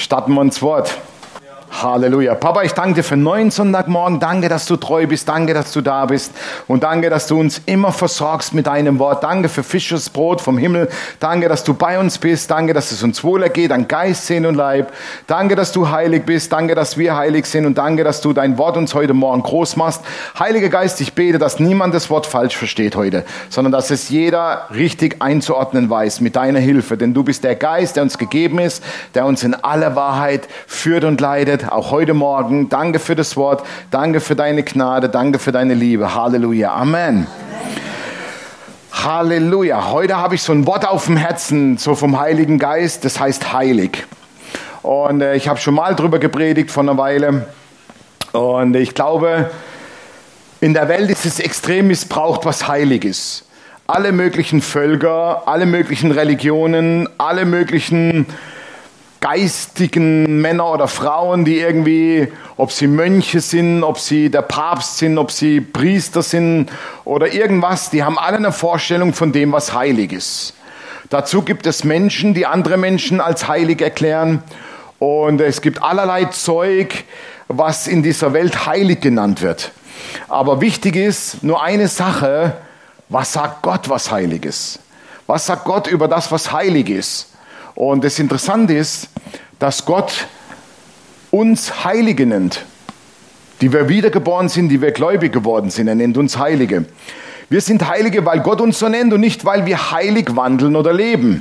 Starten wir ins Wort. Halleluja. Papa, ich danke dir für einen neuen Sonntagmorgen. Danke, dass du treu bist. Danke, dass du da bist. Und danke, dass du uns immer versorgst mit deinem Wort. Danke für Fisches Brot vom Himmel. Danke, dass du bei uns bist. Danke, dass es uns wohl ergeht an Geist, Seele und Leib. Danke, dass du heilig bist. Danke, dass wir heilig sind. Und danke, dass du dein Wort uns heute Morgen groß machst. Heiliger Geist, ich bete, dass niemand das Wort falsch versteht heute, sondern dass es jeder richtig einzuordnen weiß mit deiner Hilfe. Denn du bist der Geist, der uns gegeben ist, der uns in aller Wahrheit führt und leitet. Auch heute Morgen. Danke für das Wort. Danke für deine Gnade. Danke für deine Liebe. Halleluja. Amen. Halleluja. Heute habe ich so ein Wort auf dem Herzen, so vom Heiligen Geist. Das heißt heilig. Und ich habe schon mal drüber gepredigt vor einer Weile. Und ich glaube, in der Welt ist es extrem missbraucht, was heilig ist. Alle möglichen Völker, alle möglichen Religionen, alle möglichen geistigen Männer oder Frauen, die irgendwie, ob sie Mönche sind, ob sie der Papst sind, ob sie Priester sind oder irgendwas, die haben alle eine Vorstellung von dem, was heilig ist. Dazu gibt es Menschen, die andere Menschen als heilig erklären, und es gibt allerlei Zeug, was in dieser Welt heilig genannt wird. Aber wichtig ist nur eine Sache: Was sagt Gott, was heilig ist? Was sagt Gott über das, was heilig ist? Und das Interessante ist, dass Gott uns Heilige nennt, die wir wiedergeboren sind, die wir gläubig geworden sind. Er nennt uns Heilige. Wir sind Heilige, weil Gott uns so nennt und nicht, weil wir heilig wandeln oder leben.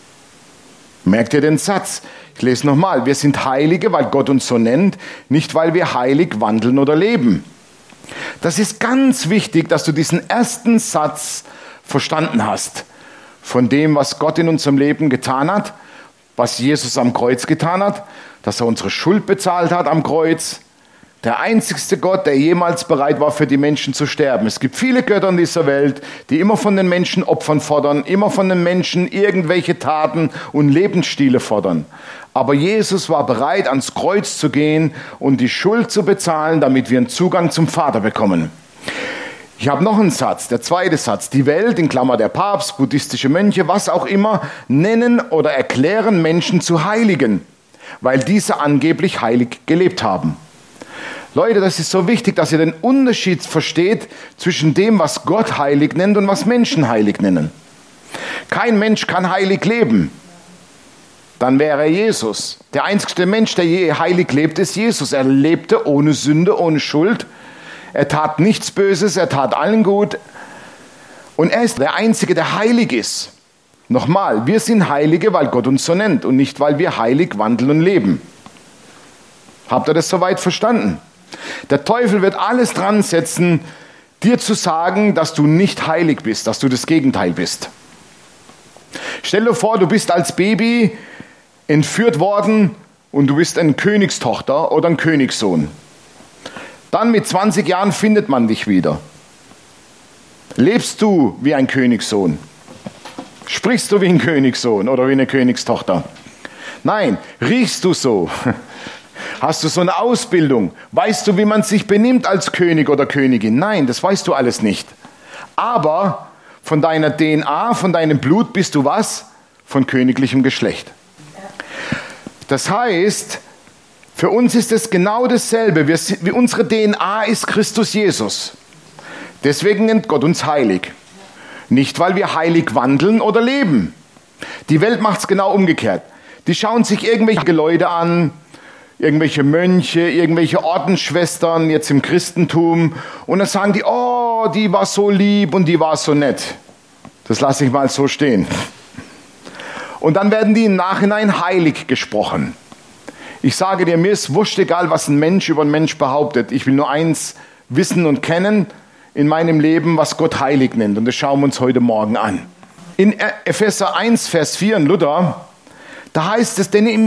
Merkt ihr den Satz? Ich lese nochmal. Wir sind Heilige, weil Gott uns so nennt, nicht, weil wir heilig wandeln oder leben. Das ist ganz wichtig, dass du diesen ersten Satz verstanden hast. Von dem, was Gott in unserem Leben getan hat, was Jesus am Kreuz getan hat, dass er unsere Schuld bezahlt hat am Kreuz. Der einzigste Gott, der jemals bereit war, für die Menschen zu sterben. Es gibt viele Götter in dieser Welt, die immer von den Menschen Opfern fordern, immer von den Menschen irgendwelche Taten und Lebensstile fordern. Aber Jesus war bereit, ans Kreuz zu gehen und die Schuld zu bezahlen, damit wir einen Zugang zum Vater bekommen. Ich habe noch einen Satz, der zweite Satz. Die Welt, in Klammer der Papst, buddhistische Mönche, was auch immer, nennen oder erklären Menschen zu Heiligen, weil diese angeblich heilig gelebt haben. Leute, das ist so wichtig, dass ihr den Unterschied versteht zwischen dem, was Gott heilig nennt und was Menschen heilig nennen. Kein Mensch kann heilig leben. Dann wäre er Jesus. Der einzige Mensch, der je heilig lebt, ist Jesus. Er lebte ohne Sünde, ohne Schuld. Er tat nichts Böses, er tat allen gut. Und er ist der Einzige, der heilig ist. Nochmal, wir sind Heilige, weil Gott uns so nennt und nicht, weil wir heilig wandeln und leben. Habt ihr das soweit verstanden? Der Teufel wird alles dran setzen, dir zu sagen, dass du nicht heilig bist, dass du das Gegenteil bist. Stell dir vor, du bist als Baby entführt worden und du bist eine Königstochter oder ein Königssohn. Dann mit 20 Jahren findet man dich wieder. Lebst du wie ein Königssohn? Sprichst du wie ein Königssohn oder wie eine Königstochter? Nein. Riechst du so? Hast du so eine Ausbildung? Weißt du, wie man sich benimmt als König oder Königin? Nein, das weißt du alles nicht. Aber von deiner DNA, von deinem Blut bist du was? Von königlichem Geschlecht. Das heißt, für uns ist es genau dasselbe. Unsere DNA ist Christus Jesus. Deswegen nennt Gott uns heilig. Nicht, weil wir heilig wandeln oder leben. Die Welt macht es genau umgekehrt. Die schauen sich irgendwelche Leute an, irgendwelche Mönche, irgendwelche Ordensschwestern jetzt im Christentum, und dann sagen die, oh, die war so lieb und die war so nett. Das lasse ich mal so stehen. Und dann werden die im Nachhinein heilig gesprochen. Ich sage dir, mir ist wurscht egal, was ein Mensch über einen Mensch behauptet. Ich will nur eins wissen und kennen in meinem Leben, was Gott heilig nennt. Und das schauen wir uns heute Morgen an. In Epheser 1, Vers 4 in Luther, da heißt es, denn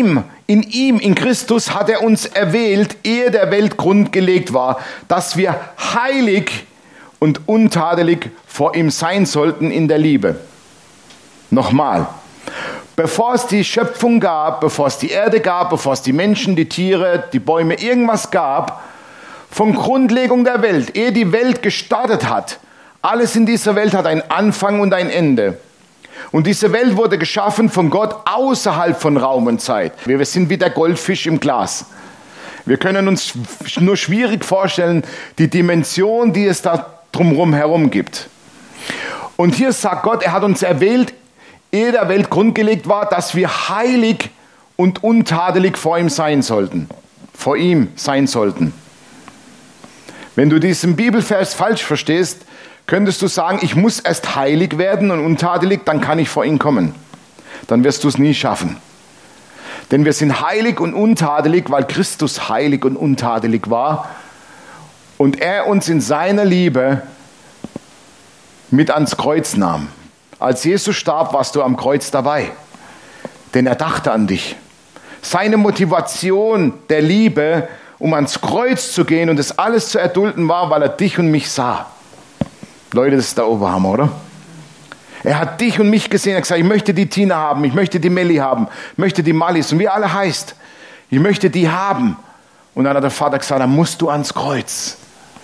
in Christus hat er uns erwählt, ehe der Welt Grund gelegt war, dass wir heilig und untadelig vor ihm sein sollten in der Liebe. Nochmal. Bevor es die Schöpfung gab, bevor es die Erde gab, bevor es die Menschen, die Tiere, die Bäume, irgendwas gab, von Grundlegung der Welt, ehe die Welt gestartet hat, alles in dieser Welt hat einen Anfang und ein Ende. Und diese Welt wurde geschaffen von Gott außerhalb von Raum und Zeit. Wir sind wie der Goldfisch im Glas. Wir können uns nur schwierig vorstellen, die Dimension, die es da drumherum herum gibt. Und hier sagt Gott, er hat uns erwählt, ehe der Welt grundgelegt war, dass wir heilig und untadelig vor ihm sein sollten. Vor ihm sein sollten. Wenn du diesen Bibelvers falsch verstehst, könntest du sagen, ich muss erst heilig werden und untadelig, dann kann ich vor ihn kommen. Dann wirst du es nie schaffen. Denn wir sind heilig und untadelig, weil Christus heilig und untadelig war und er uns in seiner Liebe mit ans Kreuz nahm. Als Jesus starb, warst du am Kreuz dabei, denn er dachte an dich. Seine Motivation der Liebe, um ans Kreuz zu gehen und das alles zu erdulden, war, weil er dich und mich sah. Leute, das ist der Oberhammer, oder? Er hat dich und mich gesehen, er hat gesagt, ich möchte die Tina haben, ich möchte die Melli haben, ich möchte die Malis und wie alle heißt, ich möchte die haben. Und dann hat der Vater gesagt, dann musst du ans Kreuz.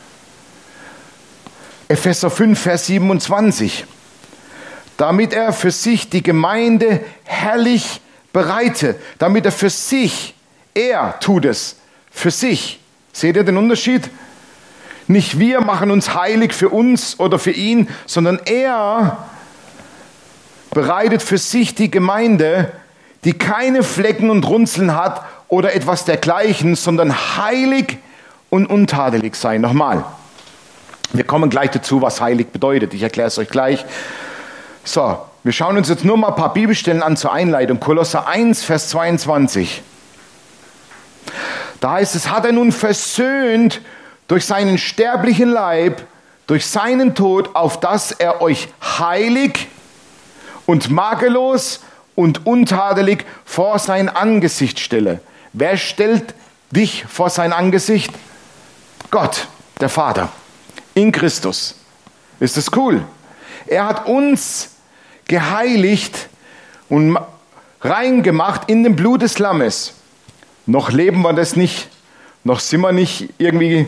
Epheser 5, Vers 27. Damit er für sich die Gemeinde herrlich bereite, damit er für sich, er tut es, für sich. Seht ihr den Unterschied? Nicht wir machen uns heilig für uns oder für ihn, sondern er bereitet für sich die Gemeinde, die keine Flecken und Runzeln hat oder etwas dergleichen, sondern heilig und untadelig sein. Nochmal, wir kommen gleich dazu, was heilig bedeutet. Ich erkläre es euch gleich. So, wir schauen uns jetzt nur mal ein paar Bibelstellen an zur Einleitung. Kolosser 1, Vers 22. Da heißt es, hat er nun versöhnt durch seinen sterblichen Leib, durch seinen Tod, auf dass er euch heilig und makellos und untadelig vor sein Angesicht stelle. Wer stellt dich vor sein Angesicht? Gott, der Vater, in Christus. Ist das cool? Er hat uns geheiligt und rein gemacht in dem Blut des Lammes. Noch leben wir das nicht, noch sind wir nicht irgendwie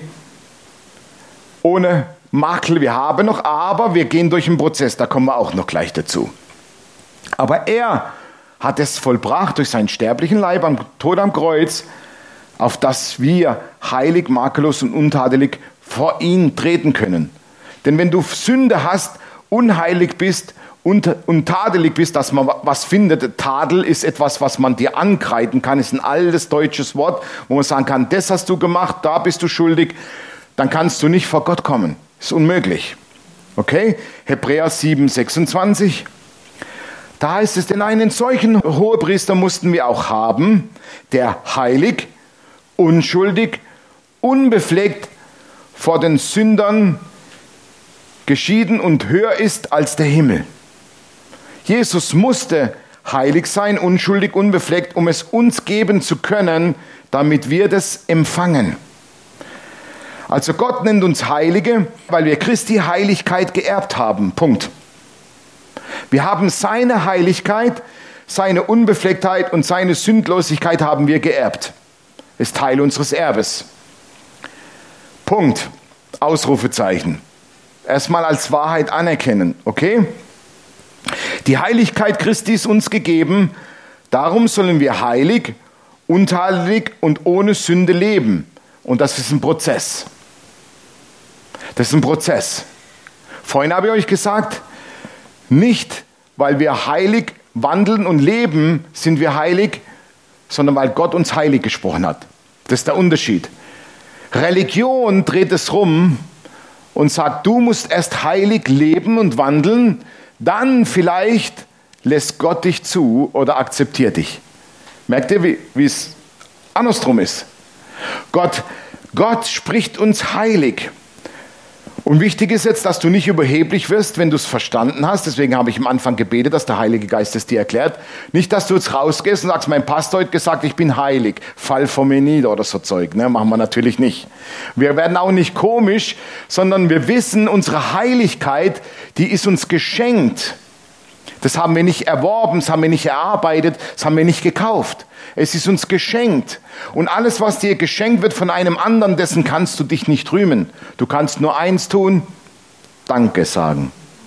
ohne Makel, wir haben noch, aber wir gehen durch einen Prozess, da kommen wir auch noch gleich dazu. Aber er hat es vollbracht durch seinen sterblichen Leib am Tod am Kreuz, auf das wir heilig, makellos und untadelig vor ihn treten können. Denn wenn du Sünde hast, unheilig bist, untadelig bist, dass man was findet. Tadel ist etwas, was man dir ankreiden kann, ist ein altes deutsches Wort, wo man sagen kann, das hast du gemacht, da bist du schuldig, dann kannst du nicht vor Gott kommen. Ist unmöglich. Okay? Hebräer 7, 26. Da heißt es, denn einen solchen Hohepriester mussten wir auch haben, der heilig, unschuldig, unbefleckt vor den Sündern geschieden und höher ist als der Himmel. Jesus musste heilig sein, unschuldig, unbefleckt, um es uns geben zu können, damit wir das empfangen. Also Gott nennt uns Heilige, weil wir Christi Heiligkeit geerbt haben. Punkt. Wir haben seine Heiligkeit, seine Unbeflecktheit und seine Sündlosigkeit haben wir geerbt. Ist Teil unseres Erbes. Punkt. Ausrufezeichen. Erstmal als Wahrheit anerkennen, okay? Die Heiligkeit Christi ist uns gegeben, darum sollen wir heilig, untadelig und ohne Sünde leben. Und das ist ein Prozess. Das ist ein Prozess. Vorhin habe ich euch gesagt, nicht weil wir heilig wandeln und leben, sind wir heilig, sondern weil Gott uns heilig gesprochen hat. Das ist der Unterschied. Religion dreht es rum und sagt, du musst erst heilig leben und wandeln, dann vielleicht lässt Gott dich zu oder akzeptiert dich. Merkt ihr, wie es andersrum ist? Gott spricht uns heilig. Und wichtig ist jetzt, dass du nicht überheblich wirst, wenn du es verstanden hast. Deswegen habe ich am Anfang gebetet, dass der Heilige Geist es dir erklärt. Nicht, dass du jetzt rausgehst und sagst, mein Pastor hat gesagt, ich bin heilig. Fall vor mir nieder oder so Zeug. Ne? Machen wir natürlich nicht. Wir werden auch nicht komisch, sondern wir wissen, unsere Heiligkeit, die ist uns geschenkt. Das haben wir nicht erworben, das haben wir nicht erarbeitet, das haben wir nicht gekauft. Es ist uns geschenkt. Und alles, was dir geschenkt wird von einem anderen, dessen kannst du dich nicht rühmen. Du kannst nur eins tun, Danke sagen.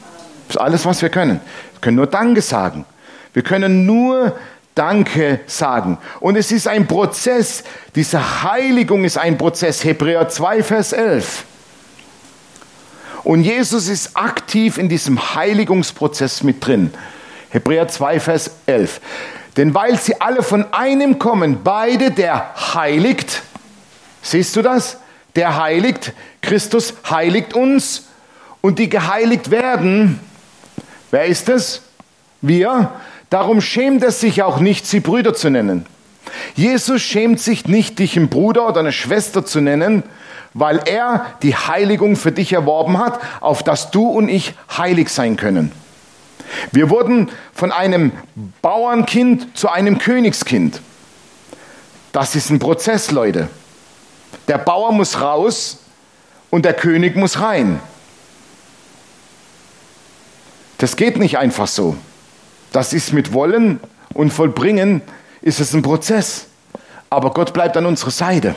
Das ist alles, was wir können. Wir können nur Danke sagen. Wir können nur Danke sagen. Und es ist ein Prozess. Diese Heiligung ist ein Prozess. Hebräer 2, Vers 11. Und Jesus ist aktiv in diesem Heiligungsprozess mit drin. Hebräer 2, Vers 11. Denn weil sie alle von einem kommen, beide, der heiligt. Siehst du das? Der heiligt. Christus heiligt uns. Und die geheiligt werden, wer ist es? Wir. Darum schämt er sich auch nicht, sie Brüder zu nennen. Jesus schämt sich nicht, dich einen Bruder oder eine Schwester zu nennen, weil er die Heiligung für dich erworben hat, auf dass du und ich heilig sein können. Wir wurden von einem Bauernkind zu einem Königskind. Das ist ein Prozess, Leute. Der Bauer muss raus und der König muss rein. Das geht nicht einfach so. Das ist mit Wollen und Vollbringen, ist es ein Prozess. Aber Gott bleibt an unserer Seite.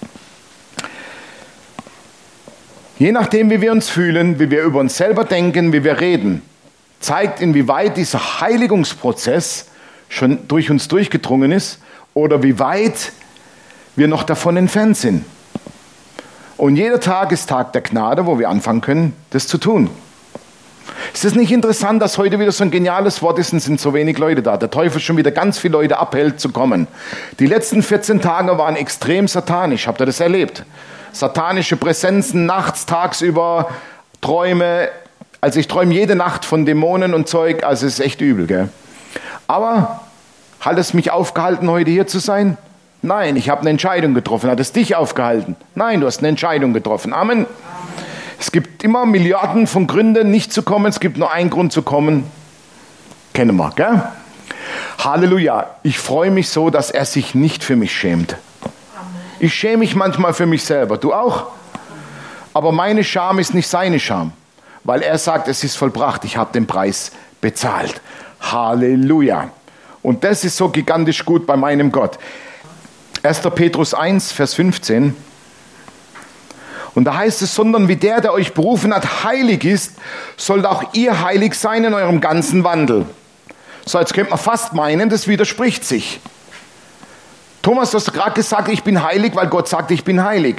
Je nachdem, wie wir uns fühlen, wie wir über uns selber denken, wie wir reden, zeigt, inwieweit dieser Heiligungsprozess schon durch uns durchgedrungen ist oder wie weit wir noch davon entfernt sind. Und jeder Tag ist Tag der Gnade, wo wir anfangen können, das zu tun. Ist es nicht interessant, dass heute wieder so ein geniales Wort ist und sind so wenig Leute da? Der Teufel schon wieder ganz viele Leute abhält zu kommen. Die letzten 14 Tage waren extrem satanisch. Habt ihr das erlebt? Satanische Präsenzen, nachts, tagsüber, Träume. Also ich träume jede Nacht von Dämonen und Zeug. Also es ist echt übel, gell? Aber hat es mich aufgehalten, heute hier zu sein? Nein, ich habe eine Entscheidung getroffen. Hat es dich aufgehalten? Nein, du hast eine Entscheidung getroffen. Amen. Es gibt immer Milliarden von Gründen, nicht zu kommen. Es gibt nur einen Grund zu kommen. Kennen wir, gell? Halleluja. Ich freue mich so, dass er sich nicht für mich schämt. Ich schäme mich manchmal für mich selber. Du auch? Aber meine Scham ist nicht seine Scham. Weil er sagt, es ist vollbracht. Ich habe den Preis bezahlt. Halleluja. Und das ist so gigantisch gut bei meinem Gott. 1. Petrus 1, Vers 15. Und da heißt es, sondern wie der euch berufen hat, heilig ist, sollt auch ihr heilig sein in eurem ganzen Wandel. So, jetzt könnte man fast meinen, das widerspricht sich. Thomas, du hast gerade gesagt, ich bin heilig, weil Gott sagt, ich bin heilig.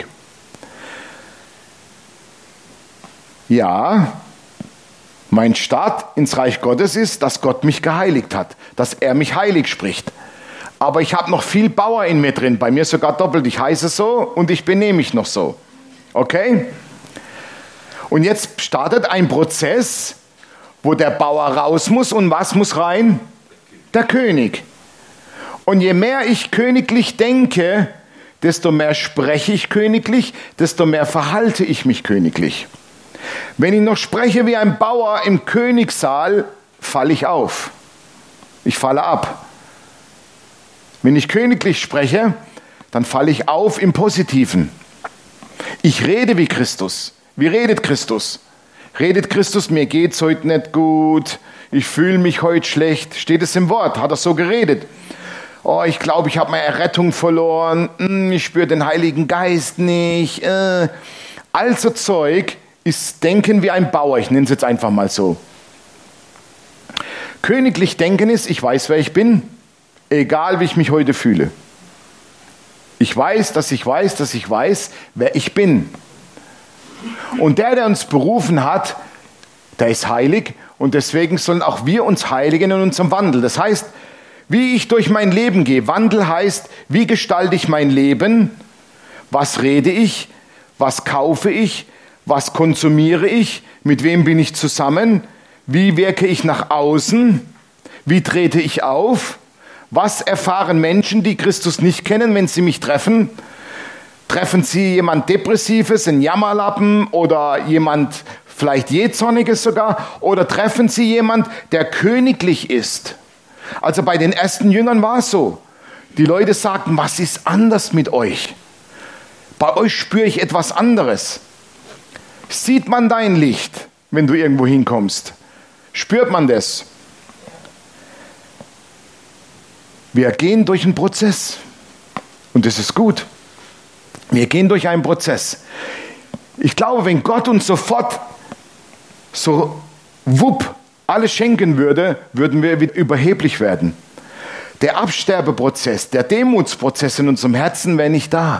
Ja, mein Start ins Reich Gottes ist, dass Gott mich geheiligt hat, dass er mich heilig spricht. Aber ich habe noch viel Bauer in mir drin, bei mir sogar doppelt. Ich heiße so und ich benehme mich noch so. Okay? Und jetzt startet ein Prozess, wo der Bauer raus muss und was muss rein? Der König. Und je mehr ich königlich denke, desto mehr spreche ich königlich, desto mehr verhalte ich mich königlich. Wenn ich noch spreche wie ein Bauer im Königssaal, falle ich auf. Ich falle ab. Wenn ich königlich spreche, dann falle ich auf im Positiven. Ich rede wie Christus. Wie redet Christus? Redet Christus, mir geht's heute nicht gut, ich fühle mich heute schlecht. Steht es im Wort? Hat er so geredet? Oh, ich glaube, ich habe meine Errettung verloren. Ich spüre den Heiligen Geist nicht. Also Zeug ist Denken wie ein Bauer. Ich nenne es jetzt einfach mal so. Königlich Denken ist, ich weiß, wer ich bin, egal wie ich mich heute fühle. Ich weiß, dass ich weiß, dass ich weiß, wer ich bin. Und der uns berufen hat, der ist heilig und deswegen sollen auch wir uns heiligen in unserem Wandel. Das heißt, wie ich durch mein Leben gehe. Wandel heißt, wie gestalte ich mein Leben? Was rede ich? Was kaufe ich? Was konsumiere ich? Mit wem bin ich zusammen? Wie wirke ich nach außen? Wie trete ich auf? Was erfahren Menschen, die Christus nicht kennen, wenn sie mich treffen? Treffen sie jemand Depressives, einen Jammerlappen oder jemand vielleicht Jähzorniges sogar? Oder treffen sie jemand, der königlich ist? Also bei den ersten Jüngern war es so. Die Leute sagten, was ist anders mit euch? Bei euch spüre ich etwas anderes. Sieht man dein Licht, wenn du irgendwo hinkommst? Spürt man das? Wir gehen durch einen Prozess und das ist gut. Wir gehen durch einen Prozess. Ich glaube, wenn Gott uns sofort so wupp alles schenken würde, würden wir wieder überheblich werden. Der Absterbeprozess, der Demutsprozess in unserem Herzen wäre nicht da.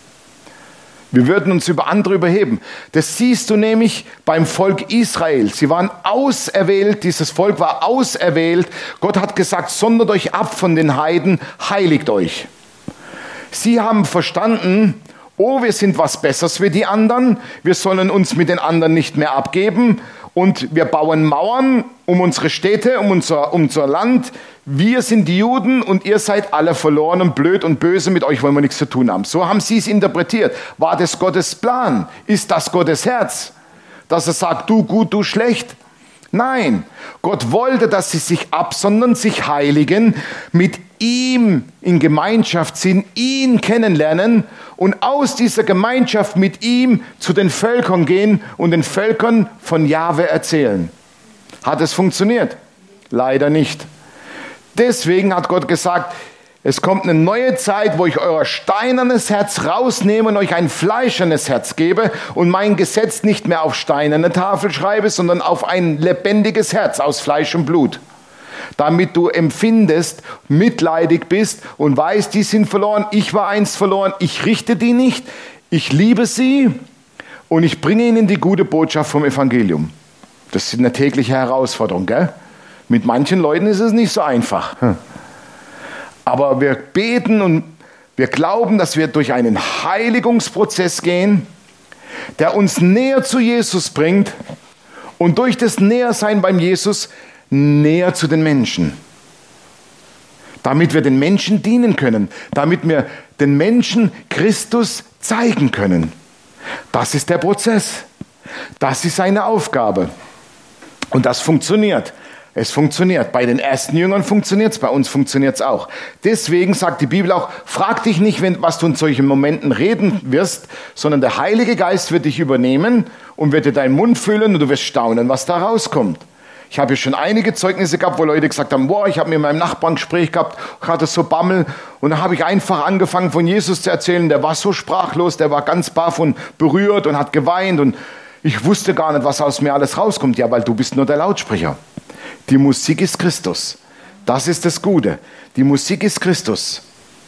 Wir würden uns über andere überheben. Das siehst du nämlich beim Volk Israel. Sie waren auserwählt, dieses Volk war auserwählt. Gott hat gesagt, sondert euch ab von den Heiden, heiligt euch. Sie haben verstanden, oh, wir sind was Besseres wie die anderen, wir sollen uns mit den anderen nicht mehr abgeben und wir bauen Mauern um unsere Städte, um unser Land. Wir sind die Juden und ihr seid alle verloren und blöd und böse, mit euch wollen wir nichts zu tun haben. So haben sie es interpretiert. War das Gottes Plan? Ist das Gottes Herz? Dass er sagt, du gut, du schlecht? Nein, Gott wollte, dass sie sich absondern, sich heiligen, mit ihm in Gemeinschaft sind, ihn kennenlernen und aus dieser Gemeinschaft mit ihm zu den Völkern gehen und den Völkern von Jahwe erzählen. Hat es funktioniert? Leider nicht. Deswegen hat Gott gesagt, es kommt eine neue Zeit, wo ich euer steinernes Herz rausnehme und euch ein fleischernes Herz gebe und mein Gesetz nicht mehr auf steinerne Tafel schreibe, sondern auf ein lebendiges Herz aus Fleisch und Blut. Damit du empfindest, mitleidig bist und weißt, die sind verloren, ich war einst verloren, ich richte die nicht, ich liebe sie und ich bringe ihnen die gute Botschaft vom Evangelium. Das ist eine tägliche Herausforderung, gell? Mit manchen Leuten ist es nicht so einfach. Aber wir beten und wir glauben, dass wir durch einen Heiligungsprozess gehen, der uns näher zu Jesus bringt und durch das Nähersein beim Jesus näher zu den Menschen. Damit wir den Menschen dienen können, damit wir den Menschen Christus zeigen können. Das ist der Prozess. Das ist seine Aufgabe. Und das funktioniert. Es funktioniert. Bei den ersten Jüngern funktioniert es, bei uns funktioniert es auch. Deswegen sagt die Bibel auch, frag dich nicht, was du in solchen Momenten reden wirst, sondern der Heilige Geist wird dich übernehmen und wird dir deinen Mund füllen und du wirst staunen, was da rauskommt. Ich habe ja schon einige Zeugnisse gehabt, wo Leute gesagt haben, boah, ich habe mit meinem Nachbarn ein Gespräch gehabt, ich hatte so Bammel und dann habe ich einfach angefangen von Jesus zu erzählen, der war so sprachlos, der war ganz baff und berührt und hat geweint und ich wusste gar nicht, was aus mir alles rauskommt. Ja, weil du bist nur der Lautsprecher. Die Musik ist Christus. Das ist das Gute. Die Musik ist Christus.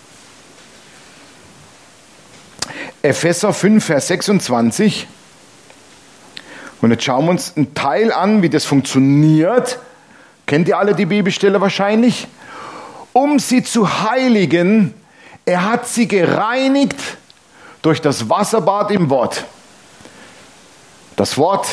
Epheser 5, Vers 26. Und jetzt schauen wir uns einen Teil an, wie das funktioniert. Kennt ihr alle die Bibelstelle wahrscheinlich? Um sie zu heiligen, er hat sie gereinigt durch das Wasserbad im Wort. Das Wort.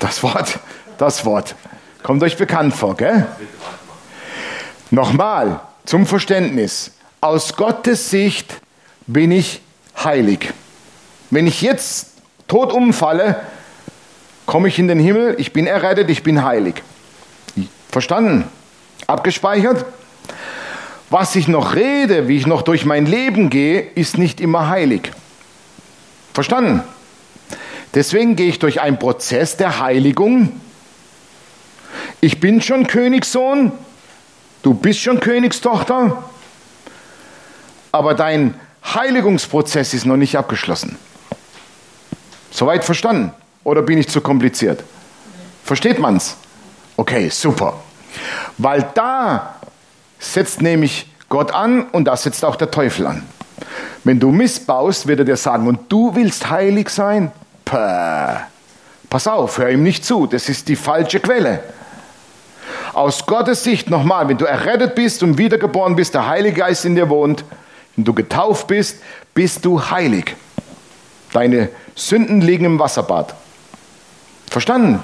Kommt euch bekannt vor, gell? Nochmal, zum Verständnis. Aus Gottes Sicht bin ich heilig. Wenn ich jetzt tot umfalle, komme ich in den Himmel, ich bin errettet, ich bin heilig. Verstanden? Abgespeichert? Was ich noch rede, wie ich noch durch mein Leben gehe, ist nicht immer heilig. Verstanden? Deswegen gehe ich durch einen Prozess der Heiligung. Ich bin schon Königssohn, du bist schon Königstochter, aber dein Heiligungsprozess ist noch nicht abgeschlossen. Soweit verstanden? Oder bin ich zu kompliziert? Versteht man's? Okay, super. Weil da setzt nämlich Gott an und da setzt auch der Teufel an. Wenn du missbaust, wird er dir sagen, und du willst heilig sein? Pass auf, hör ihm nicht zu, das ist die falsche Quelle. Aus Gottes Sicht nochmal, wenn du errettet bist und wiedergeboren bist, der Heilige Geist in dir wohnt, wenn du getauft bist, bist du heilig. Deine Sünden liegen im Wasserbad. Verstanden?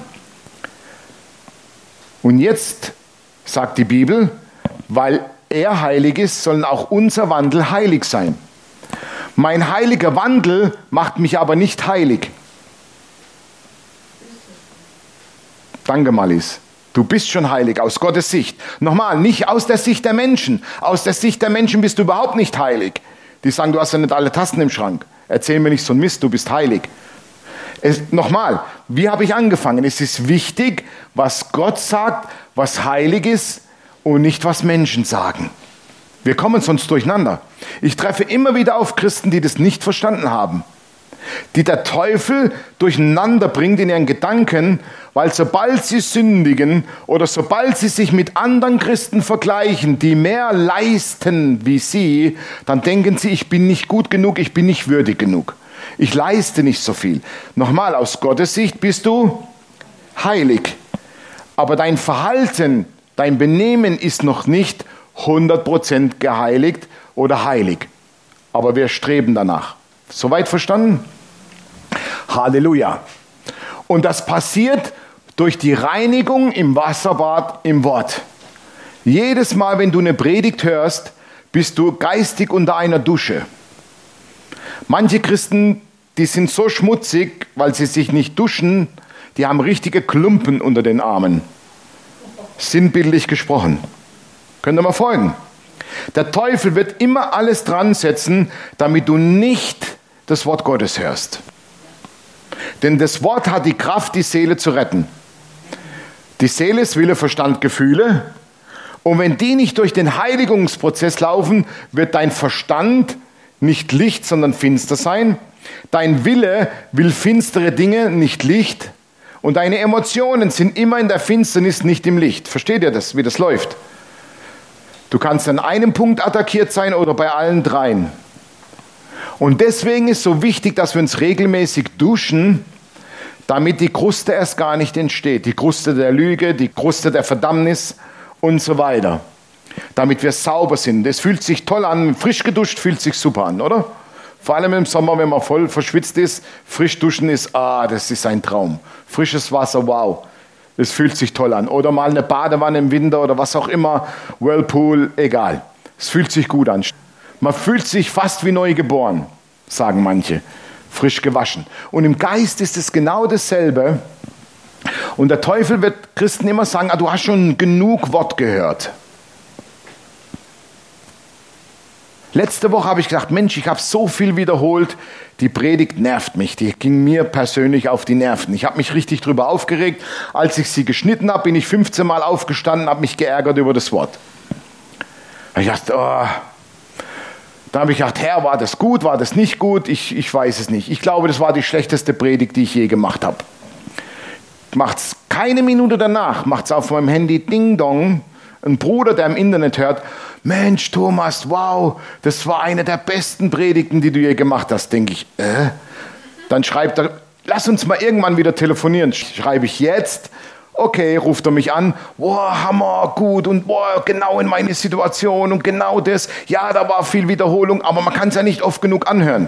Und jetzt sagt die Bibel, weil er heilig ist, soll auch unser Wandel heilig sein. Mein heiliger Wandel macht mich aber nicht heilig. Danke, Malis. Du bist schon heilig aus Gottes Sicht. Nochmal, nicht aus der Sicht der Menschen. Aus der Sicht der Menschen bist du überhaupt nicht heilig. Die sagen, du hast ja nicht alle Tassen im Schrank. Erzähl mir nicht so ein Mist, du bist heilig. Nochmal, wie habe ich angefangen? Es ist wichtig, was Gott sagt, was heilig ist und nicht, was Menschen sagen. Wir kommen sonst durcheinander. Ich treffe immer wieder auf Christen, die das nicht verstanden haben. die der Teufel durcheinander bringt in ihren Gedanken, weil sobald sie sündigen oder sobald sie sich mit anderen Christen vergleichen, die mehr leisten wie sie, dann denken sie, ich bin nicht gut genug, ich bin nicht würdig genug. Ich leiste nicht so viel. Nochmal, aus Gottes Sicht bist du heilig. Aber dein Verhalten, dein Benehmen ist noch nicht 100% geheiligt oder heilig. Aber wir streben danach. Soweit verstanden? Halleluja. Und das passiert durch die Reinigung im Wasserbad im Wort. Jedes Mal, wenn du eine Predigt hörst, bist du geistig unter einer Dusche. Manche Christen, die sind so schmutzig, weil sie sich nicht duschen, die haben richtige Klumpen unter den Armen. Sinnbildlich gesprochen. Könnt ihr mal folgen? Der Teufel wird immer alles dran setzen, damit du nicht das Wort Gottes hörst. Denn das Wort hat die Kraft, die Seele zu retten. Die Seele ist Wille, Verstand, Gefühle. Und wenn die nicht durch den Heiligungsprozess laufen, wird dein Verstand nicht Licht, sondern finster sein. Dein Wille will finstere Dinge, nicht Licht. Und deine Emotionen sind immer in der Finsternis, nicht im Licht. Versteht ihr das, wie das läuft? Du kannst an einem Punkt attackiert sein oder bei allen dreien. Und deswegen ist so wichtig, dass wir uns regelmäßig duschen, damit die Kruste erst gar nicht entsteht. Die Kruste der Lüge, die Kruste der Verdammnis und so weiter. Damit wir sauber sind. Das fühlt sich toll an. Frisch geduscht fühlt sich super an, oder? Vor allem im Sommer, wenn man voll verschwitzt ist. Frisch duschen ist, das ist ein Traum. Frisches Wasser, wow. Das fühlt sich toll an. Oder mal eine Badewanne im Winter oder was auch immer. Whirlpool, egal. Es fühlt sich gut an. Man fühlt sich fast wie neu geboren, sagen manche. Frisch gewaschen. Und im Geist ist es genau dasselbe. Und der Teufel wird Christen immer sagen, du hast schon genug Wort gehört. Letzte Woche habe ich gedacht, Mensch, ich habe so viel wiederholt, die Predigt nervt mich, die ging mir persönlich auf die Nerven. Ich habe mich richtig drüber aufgeregt. Als ich sie geschnitten habe, bin ich 15 Mal aufgestanden, habe mich geärgert über das Wort. Ich dachte, da habe ich gedacht, Herr, war das gut, war das nicht gut? Ich weiß es nicht. Ich glaube, das war die schlechteste Predigt, die ich je gemacht habe. Macht's keine Minute danach, macht's auf meinem Handy Ding Dong. Ein Bruder, der im Internet hört, Mensch, Thomas, wow, das war eine der besten Predigten, die du je gemacht hast. Denke ich, Dann schreibt er, lass uns mal irgendwann wieder telefonieren. Schreibe ich jetzt, okay, ruft er mich an, wow, Hammer, gut und wow, genau in meine Situation und genau das. Ja, da war viel Wiederholung, aber man kann es ja nicht oft genug anhören.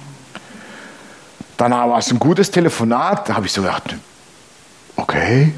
Dann war es ein gutes Telefonat, da habe ich so gedacht, okay,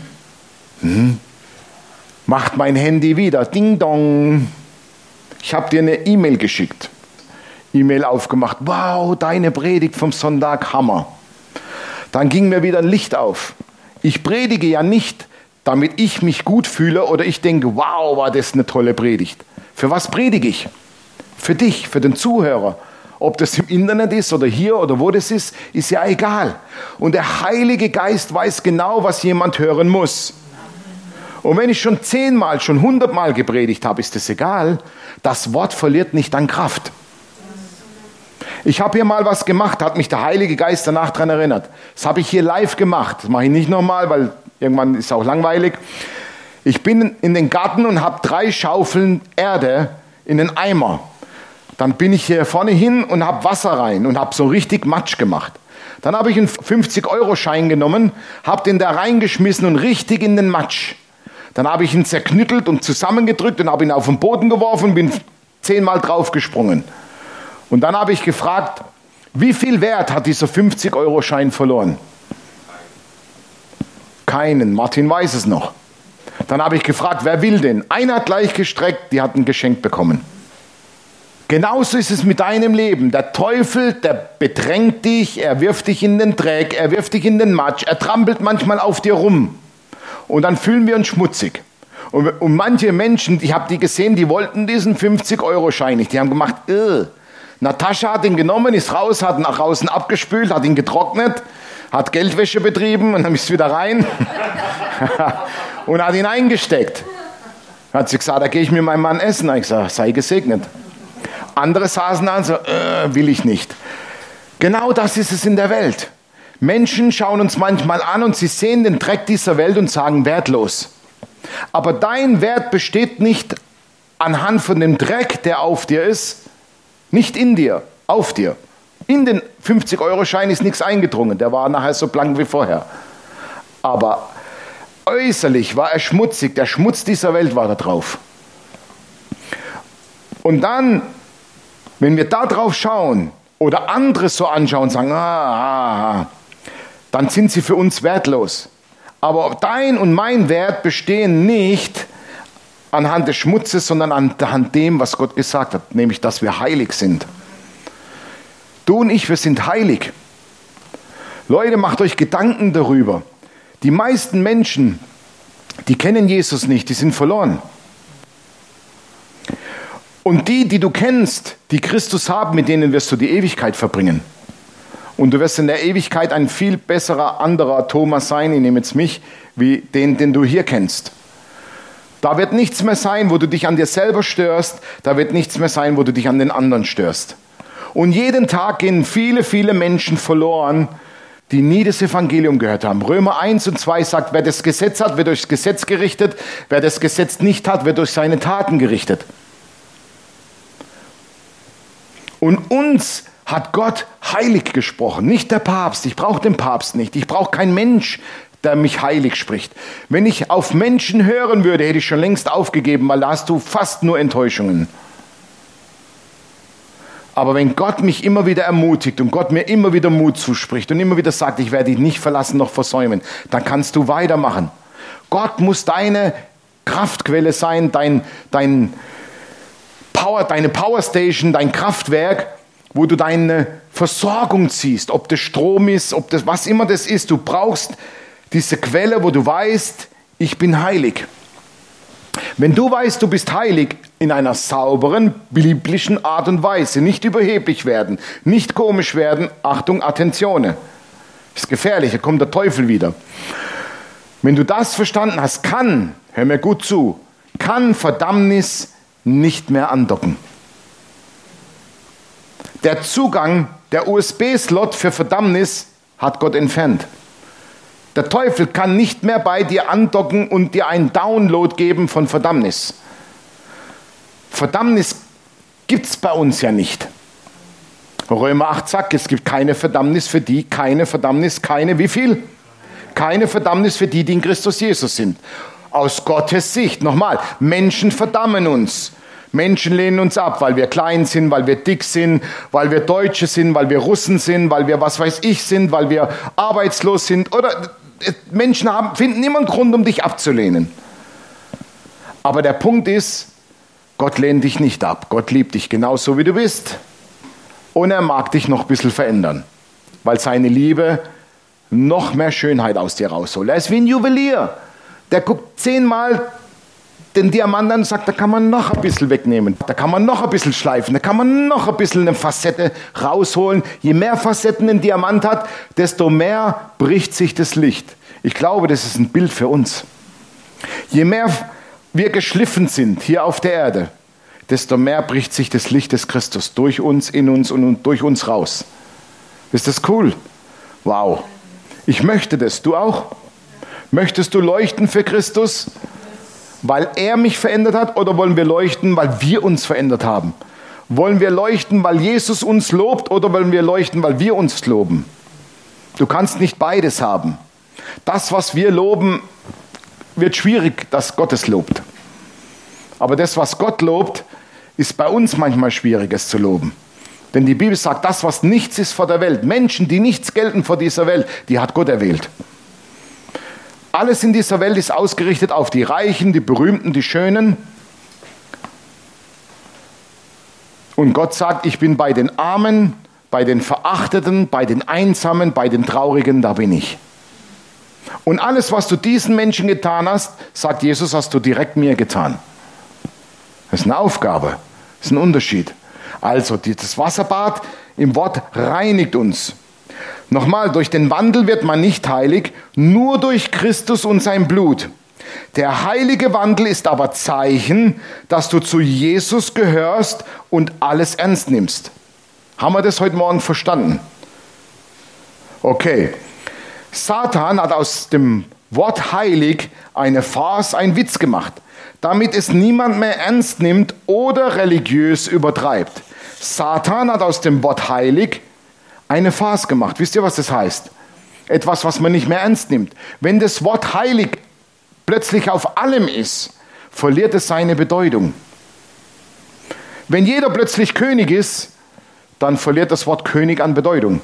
macht mein Handy wieder, Ding Dong. Ich habe dir eine E-Mail geschickt. E-Mail aufgemacht, wow, deine Predigt vom Sonntag, Hammer. Dann ging mir wieder ein Licht auf. Ich predige ja nicht, damit ich mich gut fühle oder ich denke, wow, war das eine tolle Predigt. Für was predige ich? Für dich, für den Zuhörer. Ob das im Internet ist oder hier oder wo das ist ja egal. Und der Heilige Geist weiß genau, was jemand hören muss. Und wenn ich schon 10-mal, schon 100-mal gepredigt habe, ist das egal. Das Wort verliert nicht an Kraft. Ich habe hier mal was gemacht, hat mich der Heilige Geist danach daran erinnert. Das habe ich hier live gemacht. Das mache ich nicht nochmal, weil irgendwann ist es auch langweilig. Ich bin in den Garten und habe 3 Schaufeln Erde in den Eimer. Dann bin ich hier vorne hin und habe Wasser rein und habe so richtig Matsch gemacht. Dann habe ich einen 50-Euro-Schein genommen, habe den da reingeschmissen und richtig in den Matsch. Dann habe ich ihn zerknüttelt und zusammengedrückt und habe ihn auf den Boden geworfen und bin 10-mal draufgesprungen. Und dann habe ich gefragt, wie viel Wert hat dieser 50-Euro-Schein verloren? Keinen. Martin weiß es noch. Dann habe ich gefragt, wer will den? Einer hat gleich gestreckt, die hat ein Geschenk bekommen. Genauso ist es mit deinem Leben. Der Teufel, der bedrängt dich, er wirft dich in den Dreck, er wirft dich in den Matsch, er trampelt manchmal auf dir rum. Und dann fühlen wir uns schmutzig. Und manche Menschen, ich habe die gesehen, die wollten diesen 50-Euro-Schein nicht. Die haben gemacht, Natascha hat ihn genommen, ist raus, hat ihn nach außen abgespült, hat ihn getrocknet, hat Geldwäsche betrieben und dann ist wieder rein und hat ihn eingesteckt. Hat sie gesagt, da gehe ich mit meinem Mann essen. Ich sage, sei gesegnet. Andere saßen da und so, will ich nicht. Genau das ist es in der Welt. Menschen schauen uns manchmal an und sie sehen den Dreck dieser Welt und sagen wertlos. Aber dein Wert besteht nicht anhand von dem Dreck, der auf dir ist, nicht in dir, auf dir. In den 50-Euro-Schein ist nichts eingedrungen, der war nachher so blank wie vorher. Aber äußerlich war er schmutzig, der Schmutz dieser Welt war da drauf. Und dann, wenn wir da drauf schauen oder andere so anschauen und sagen, dann sind sie für uns wertlos. Aber dein und mein Wert bestehen nicht anhand des Schmutzes, sondern anhand dem, was Gott gesagt hat, nämlich, dass wir heilig sind. Du und ich, wir sind heilig. Leute, macht euch Gedanken darüber. Die meisten Menschen, die kennen Jesus nicht, die sind verloren. Und die du kennst, die Christus haben, mit denen wirst du die Ewigkeit verbringen. Und du wirst in der Ewigkeit ein viel besserer anderer Thomas sein, ich nehme jetzt mich, wie den du hier kennst. Da wird nichts mehr sein, wo du dich an dir selber störst, da wird nichts mehr sein, wo du dich an den anderen störst. Und jeden Tag gehen viele, viele Menschen verloren, die nie das Evangelium gehört haben. Römer 1 und 2 sagt, wer das Gesetz hat, wird durchs Gesetz gerichtet, wer das Gesetz nicht hat, wird durch seine Taten gerichtet. Und uns hat Gott heilig gesprochen, nicht der Papst. Ich brauche den Papst nicht. Ich brauche keinen Mensch, der mich heilig spricht. Wenn ich auf Menschen hören würde, hätte ich schon längst aufgegeben, weil da hast du fast nur Enttäuschungen. Aber wenn Gott mich immer wieder ermutigt und Gott mir immer wieder Mut zuspricht und immer wieder sagt, ich werde dich nicht verlassen noch versäumen, dann kannst du weitermachen. Gott muss deine Kraftquelle sein, deine Powerstation, dein Kraftwerk, wo du deine Versorgung ziehst, ob das Strom ist, ob das was immer das ist. Du brauchst diese Quelle, wo du weißt, ich bin heilig. Wenn du weißt, du bist heilig in einer sauberen, biblischen Art und Weise, nicht überheblich werden, nicht komisch werden, Achtung, Attentione. Ist gefährlich, da kommt der Teufel wieder. Wenn du das verstanden hast, hör mir gut zu, kann Verdammnis nicht mehr andocken. Der Zugang, der USB-Slot für Verdammnis hat Gott entfernt. Der Teufel kann nicht mehr bei dir andocken und dir einen Download geben von Verdammnis. Verdammnis gibt es bei uns ja nicht. Römer 8 sagt, es gibt keine Verdammnis für die, keine wie viel? Keine Verdammnis für die, die in Christus Jesus sind. Aus Gottes Sicht, nochmal, Menschen verdammen uns. Menschen lehnen uns ab, weil wir klein sind, weil wir dick sind, weil wir Deutsche sind, weil wir Russen sind, weil wir was weiß ich sind, weil wir arbeitslos sind. Oder Menschen finden immer einen Grund, um dich abzulehnen. Aber der Punkt ist, Gott lehnt dich nicht ab. Gott liebt dich genauso, wie du bist. Und er mag dich noch ein bisschen verändern, weil seine Liebe noch mehr Schönheit aus dir rausholt. Er ist wie ein Juwelier. Der guckt 10-mal den Diamant an und sagt, da kann man noch ein bisschen wegnehmen, da kann man noch ein bisschen schleifen, da kann man noch ein bisschen eine Facette rausholen. Je mehr Facetten ein Diamant hat, desto mehr bricht sich das Licht. Ich glaube, das ist ein Bild für uns. Je mehr wir geschliffen sind hier auf der Erde, desto mehr bricht sich das Licht des Christus durch uns, in uns und durch uns raus. Ist das cool? Wow. Ich möchte das. Du auch? Möchtest du leuchten für Christus? Weil er mich verändert hat, oder wollen wir leuchten, weil wir uns verändert haben? Wollen wir leuchten, weil Jesus uns lobt, oder wollen wir leuchten, weil wir uns loben? Du kannst nicht beides haben. Das, was wir loben, wird schwierig, dass Gott es lobt. Aber das, was Gott lobt, ist bei uns manchmal schwierig, es zu loben. Denn die Bibel sagt, das, was nichts ist vor der Welt, Menschen, die nichts gelten vor dieser Welt, die hat Gott erwählt. Alles in dieser Welt ist ausgerichtet auf die Reichen, die Berühmten, die Schönen. Und Gott sagt, ich bin bei den Armen, bei den Verachteten, bei den Einsamen, bei den Traurigen, da bin ich. Und alles, was du diesen Menschen getan hast, sagt Jesus, hast du direkt mir getan. Das ist eine Aufgabe, das ist ein Unterschied. Also, das Wasserbad im Wort reinigt uns. Nochmal, durch den Wandel wird man nicht heilig, nur durch Christus und sein Blut. Der heilige Wandel ist aber Zeichen, dass du zu Jesus gehörst und alles ernst nimmst. Haben wir das heute Morgen verstanden? Okay. Satan hat aus dem Wort heilig eine Farce, einen Witz gemacht, damit es niemand mehr ernst nimmt oder religiös übertreibt. Satan hat aus dem Wort heilig eine Farce gemacht. Wisst ihr, was das heißt? Etwas, was man nicht mehr ernst nimmt. Wenn das Wort heilig plötzlich auf allem ist, verliert es seine Bedeutung. Wenn jeder plötzlich König ist, dann verliert das Wort König an Bedeutung.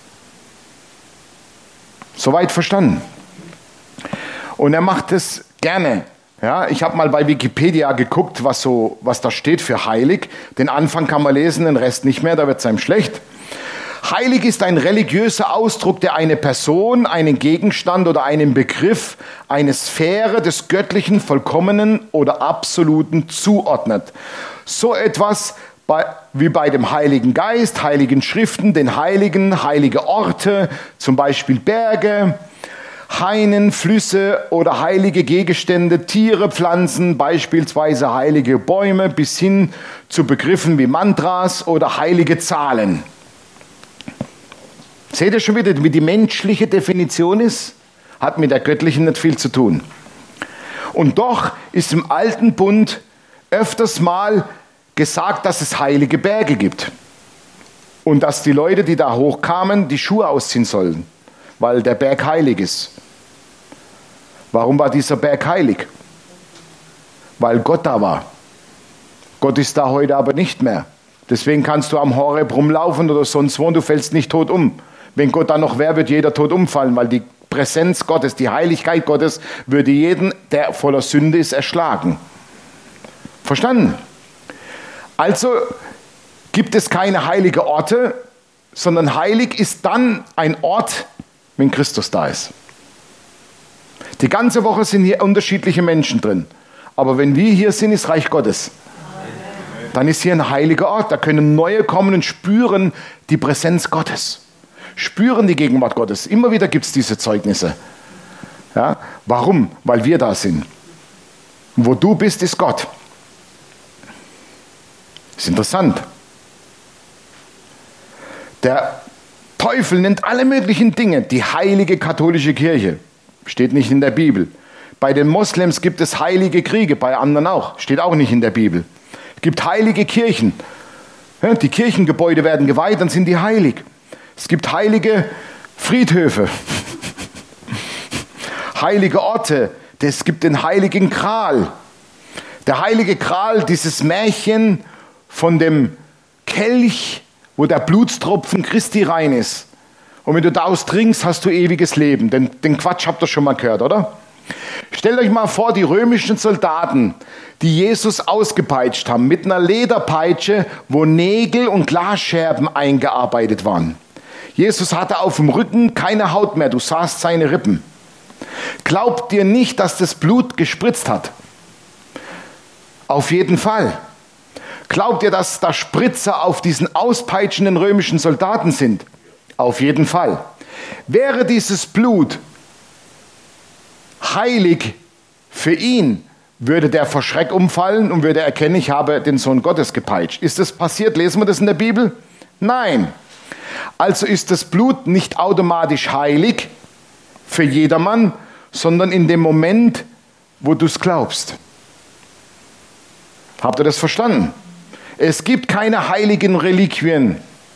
Soweit verstanden. Und er macht es gerne. Ja, ich habe mal bei Wikipedia geguckt, was da steht für heilig. Den Anfang kann man lesen, den Rest nicht mehr, da wird es einem schlecht. Heilig ist ein religiöser Ausdruck, der eine Person, einen Gegenstand oder einen Begriff, eine Sphäre des Göttlichen, Vollkommenen oder Absoluten zuordnet. So etwas wie bei dem Heiligen Geist, heiligen Schriften, den Heiligen, heilige Orte, zum Beispiel Berge, Hainen, Flüsse oder heilige Gegenstände, Tiere, Pflanzen, beispielsweise heilige Bäume, bis hin zu Begriffen wie Mantras oder heilige Zahlen. Seht ihr schon wieder, wie die menschliche Definition ist? Hat mit der göttlichen nicht viel zu tun. Und doch ist im Alten Bund öfters mal gesagt, dass es heilige Berge gibt. Und dass die Leute, die da hochkamen, die Schuhe ausziehen sollen, weil der Berg heilig ist. Warum war dieser Berg heilig? Weil Gott da war. Gott ist da heute aber nicht mehr. Deswegen kannst du am Horeb rumlaufen oder sonst wo und du fällst nicht tot um. Wenn Gott da noch wäre, wird jeder tot umfallen, weil die Präsenz Gottes, die Heiligkeit Gottes würde jeden, der voller Sünde ist, erschlagen. Verstanden? Also gibt es keine heiligen Orte, sondern heilig ist dann ein Ort, wenn Christus da ist. Die ganze Woche sind hier unterschiedliche Menschen drin. Aber wenn wir hier sind, ist Reich Gottes. Dann ist hier ein heiliger Ort. Da können Neue kommen und spüren die Präsenz Gottes. Spüren die Gegenwart Gottes. Immer wieder gibt es diese Zeugnisse. Ja? Warum? Weil wir da sind. Wo du bist, ist Gott. Ist interessant. Der Teufel nennt alle möglichen Dinge die heilige katholische Kirche. Steht nicht in der Bibel. Bei den Moslems gibt es heilige Kriege, bei anderen auch. Steht auch nicht in der Bibel. Es gibt heilige Kirchen. Ja, die Kirchengebäude werden geweiht, dann sind die heilig. Es gibt heilige Friedhöfe. Heilige Orte. Es gibt den heiligen Gral. Der heilige Gral, dieses Märchen von dem Kelch, wo der Blutstropfen Christi rein ist. Und wenn du daraus trinkst, hast du ewiges Leben. Den Quatsch habt ihr schon mal gehört, oder? Stellt euch mal vor, die römischen Soldaten, die Jesus ausgepeitscht haben, mit einer Lederpeitsche, wo Nägel und Glasscherben eingearbeitet waren. Jesus hatte auf dem Rücken keine Haut mehr, du sahst seine Rippen. Glaubt ihr nicht, dass das Blut gespritzt hat? Auf jeden Fall. Glaubt ihr, dass da Spritzer auf diesen auspeitschenden römischen Soldaten sind? Auf jeden Fall. Wäre dieses Blut heilig für ihn, würde der vor Schreck umfallen und würde erkennen, ich habe den Sohn Gottes gepeitscht. Ist das passiert? Lesen wir das in der Bibel? Nein. Also ist das Blut nicht automatisch heilig für jedermann, sondern in dem Moment, wo du es glaubst. Habt ihr das verstanden? Es gibt keine heiligen Reliquien.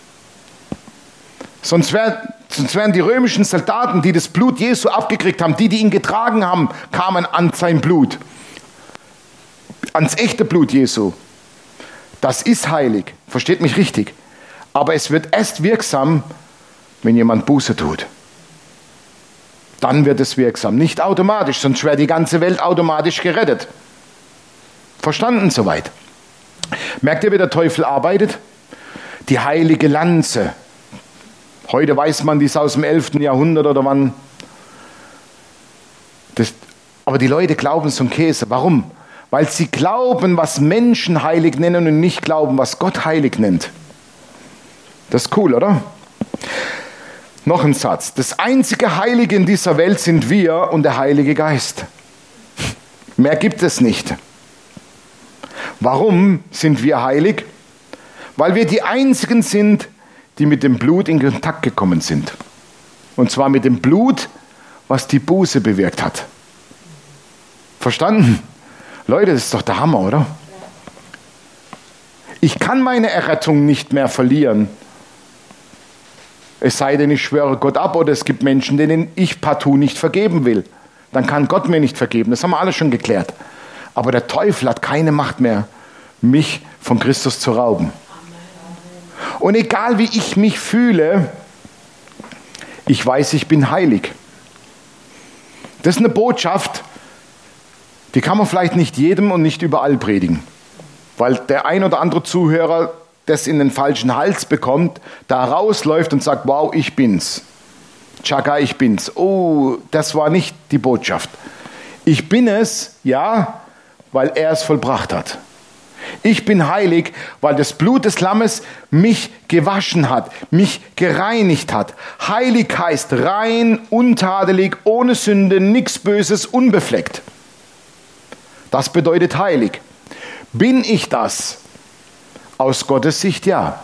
Sonst wären die römischen Soldaten, die das Blut Jesu abgekriegt haben, die ihn getragen haben, kamen an sein Blut. Ans echte Blut Jesu. Das ist heilig. Versteht mich richtig. Aber es wird erst wirksam, wenn jemand Buße tut. Dann wird es wirksam. Nicht automatisch, sonst wäre die ganze Welt automatisch gerettet. Verstanden soweit? Merkt ihr, wie der Teufel arbeitet? Die heilige Lanze. Heute weiß man, die ist aus dem 11. Jahrhundert oder wann. Aber die Leute glauben so einen Käse. Warum? Weil sie glauben, was Menschen heilig nennen und nicht glauben, was Gott heilig nennt. Das ist cool, oder? Noch ein Satz. Das einzige Heilige in dieser Welt sind wir und der Heilige Geist. Mehr gibt es nicht. Warum sind wir heilig? Weil wir die Einzigen sind, die mit dem Blut in Kontakt gekommen sind. Und zwar mit dem Blut, was die Buße bewirkt hat. Verstanden? Leute, das ist doch der Hammer, oder? Ich kann meine Errettung nicht mehr verlieren. Es sei denn, ich schwöre Gott ab oder es gibt Menschen, denen ich partout nicht vergeben will. Dann kann Gott mir nicht vergeben. Das haben wir alle schon geklärt. Aber der Teufel hat keine Macht mehr, mich von Christus zu rauben. Und egal wie ich mich fühle, ich weiß, ich bin heilig. Das ist eine Botschaft, die kann man vielleicht nicht jedem und nicht überall predigen. Weil der ein oder andere Zuhörer das in den falschen Hals bekommt, da rausläuft und sagt, wow, ich bin's. Chaka, ich bin's. Oh, das war nicht die Botschaft. Ich bin es, ja, weil er es vollbracht hat. Ich bin heilig, weil das Blut des Lammes mich gewaschen hat, mich gereinigt hat. Heilig heißt rein, untadelig, ohne Sünde, nichts Böses, unbefleckt. Das bedeutet heilig. Bin ich das? Aus Gottes Sicht ja.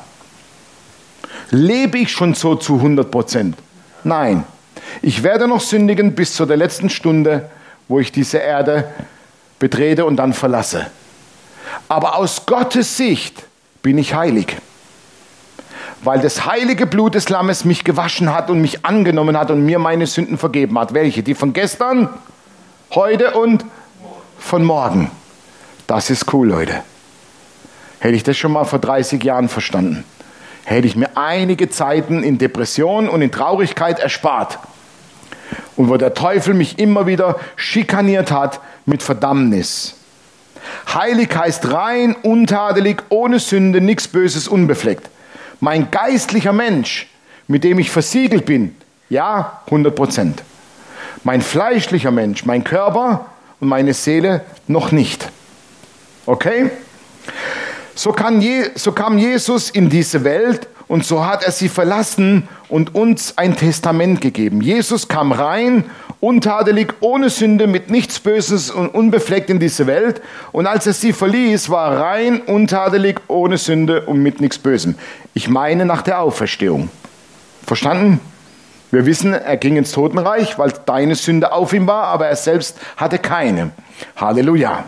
Lebe ich schon so zu 100%? Nein. Ich werde noch sündigen bis zu der letzten Stunde, wo ich diese Erde betrete und dann verlasse. Aber aus Gottes Sicht bin ich heilig. Weil das heilige Blut des Lammes mich gewaschen hat und mich angenommen hat und mir meine Sünden vergeben hat. Welche? Die von gestern, heute und von morgen. Das ist cool, Leute. Hätte ich das schon mal vor 30 Jahren verstanden, hätte ich mir einige Zeiten in Depression und in Traurigkeit erspart. Und wo der Teufel mich immer wieder schikaniert hat mit Verdammnis. Heilig heißt rein, untadelig, ohne Sünde, nichts Böses, unbefleckt. Mein geistlicher Mensch, mit dem ich versiegelt bin, ja, 100%. Mein fleischlicher Mensch, mein Körper und meine Seele noch nicht. Okay? So kam Jesus in diese Welt und so hat er sie verlassen und uns ein Testament gegeben. Jesus kam rein, untadelig, ohne Sünde, mit nichts Böses und unbefleckt in diese Welt. Und als er sie verließ, war er rein, untadelig, ohne Sünde und mit nichts Bösem. Ich meine nach der Auferstehung. Verstanden? Wir wissen, er ging ins Totenreich, weil deine Sünde auf ihm war, aber er selbst hatte keine. Halleluja.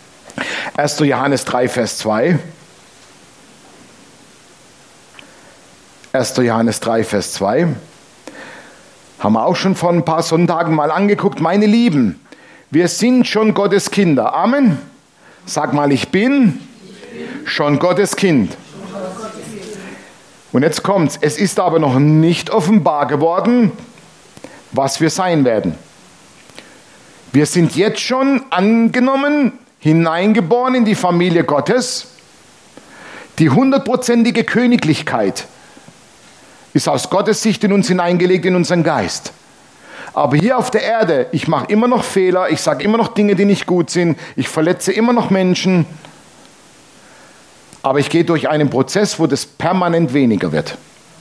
1. Johannes 3, Vers 2. 1. Johannes 3, Vers 2. Haben wir auch schon vor ein paar Sonntagen mal angeguckt. Meine Lieben, wir sind schon Gottes Kinder. Amen. Sag mal, ich bin schon Gottes Kind. Und jetzt kommt's. Es ist aber noch nicht offenbar geworden, was wir sein werden. Wir sind jetzt schon angenommen, hineingeboren in die Familie Gottes. Die 100%ige Königlichkeit ist aus Gottes Sicht in uns hineingelegt, in unseren Geist. Aber hier auf der Erde, ich mache immer noch Fehler, ich sage immer noch Dinge, die nicht gut sind, ich verletze immer noch Menschen, aber ich gehe durch einen Prozess, wo das permanent weniger wird.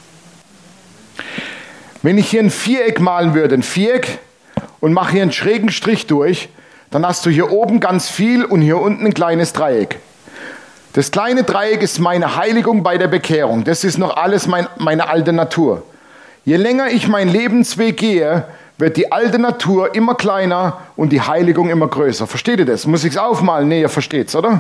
Wenn ich hier ein Viereck malen würde, ein Viereck, und mache hier einen schrägen Strich durch, dann hast du hier oben ganz viel und hier unten ein kleines Dreieck. Das kleine Dreieck ist meine Heiligung bei der Bekehrung. Das ist noch alles meine alte Natur. Je länger ich meinen Lebensweg gehe, wird die alte Natur immer kleiner und die Heiligung immer größer. Versteht ihr das? Muss ich es aufmalen? Nee, ihr versteht es, oder?